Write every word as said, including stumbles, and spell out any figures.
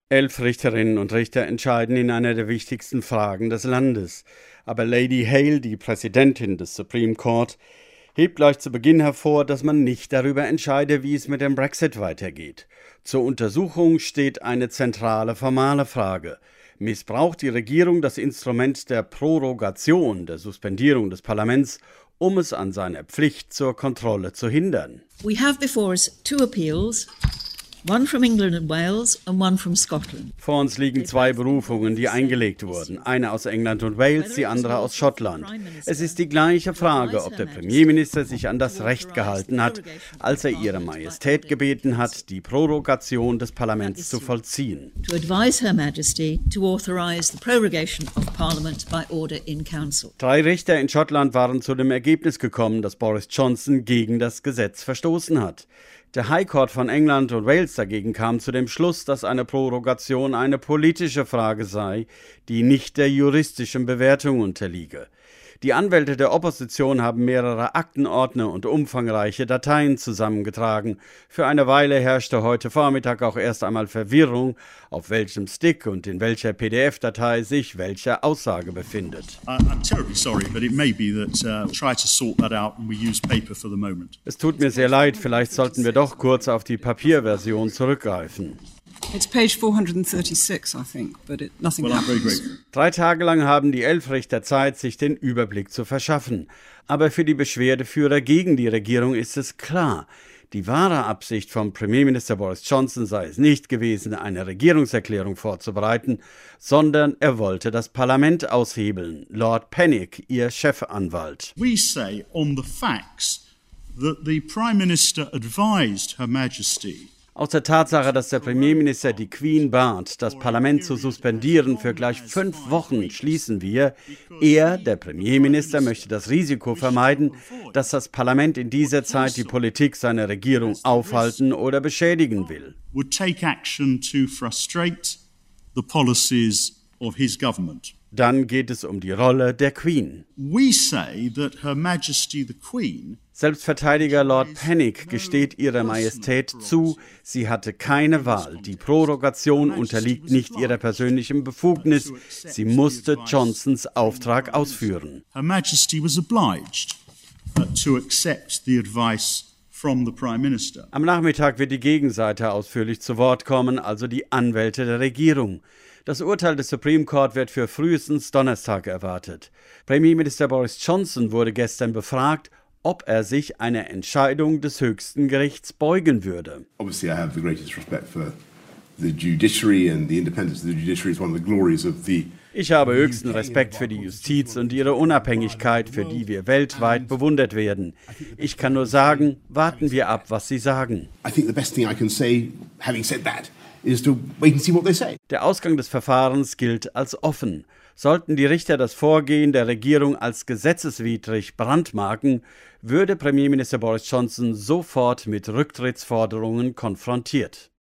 Elf Richterinnen und Richter entscheiden in einer der wichtigsten Fragen des Landes. Aber Lady Hale, die Präsidentin des Supreme Court, hebt gleich zu Beginn hervor, dass man nicht darüber entscheide, wie es mit dem Brexit weitergeht. Zur Untersuchung steht eine zentrale formale Frage. Missbraucht die Regierung das Instrument der Prorogation, der Suspendierung des Parlaments, um es an seiner Pflicht zur Kontrolle zu hindern? We have before us two appeals. One from England and Wales and one from Scotland. Vor uns liegen zwei Berufungen, die eingelegt wurden. Eine aus England und Wales, die andere aus Schottland. Es ist die gleiche Frage, ob der Premierminister sich an das Recht gehalten hat, als er Ihre Majestät gebeten hat, die Prorogation des Parlaments zu vollziehen. To advise Her Majesty to authorize the prorogation of Parliament by order in Council. Drei Richter in Schottland waren zu dem Ergebnis gekommen, dass Boris Johnson gegen das Gesetz verstoßen hat. Der High Court von England und Wales dagegen kam zu dem Schluss, dass eine Prorogation eine politische Frage sei, die nicht der juristischen Bewertung unterliege. Die Anwälte der Opposition haben mehrere Aktenordner und umfangreiche Dateien zusammengetragen. Für eine Weile herrschte heute Vormittag auch erst einmal Verwirrung, auf welchem Stick und in welcher P D F-Datei sich welche Aussage befindet. Es tut mir sehr leid, vielleicht sollten wir doch kurz auf die Papierversion zurückgreifen. It's page four hundred thirty-six, I think, but it, nothing well, happens. Drei Tage lang haben die elf Richter Zeit, sich den Überblick zu verschaffen. Aber für die Beschwerdeführer gegen die Regierung ist es klar: Die wahre Absicht von Premierminister Boris Johnson sei es nicht gewesen, eine Regierungserklärung vorzubereiten, sondern er wollte das Parlament aushebeln. Lord Pennick, ihr Chefanwalt. We say on the facts that the Prime Minister advised Her Majesty. Aus der Tatsache, dass der Premierminister die Queen bat, das Parlament zu suspendieren für gleich fünf Wochen, schließen wir, er, der Premierminister, möchte das Risiko vermeiden, dass das Parlament in dieser Zeit die Politik seiner Regierung aufhalten oder beschädigen will. Would take action to frustrate the policies of his government. Dann geht es um die Rolle der Queen. We say that Her Majesty the Queen. Selbstverteidiger Lord Pennick gesteht Ihrer Majestät zu, sie hatte keine Wahl. Die Prorogation unterliegt nicht ihrer persönlichen Befugnis. Sie musste Johnsons Auftrag ausführen. Her Majesty was obliged to accept the advice from the Prime Minister. Am Nachmittag wird die Gegenseite ausführlich zu Wort kommen, also die Anwälte der Regierung. Das Urteil des Supreme Court wird für frühestens Donnerstag erwartet. Premierminister Boris Johnson wurde gestern befragt, ob er sich einer Entscheidung des höchsten Gerichts beugen würde. Obviously, I have the greatest respect for the judiciary and the independence of the judiciary is one of the glories of the Ich habe höchsten Respekt für die Justiz und ihre Unabhängigkeit, für die wir weltweit bewundert werden. Ich kann nur sagen, warten wir ab, was sie sagen. I think the best thing I can say, having said that, is to wait and see what they say. Der Ausgang des Verfahrens gilt als offen. Sollten die Richter das Vorgehen der Regierung als gesetzeswidrig brandmarken, würde Premierminister Boris Johnson sofort mit Rücktrittsforderungen konfrontiert.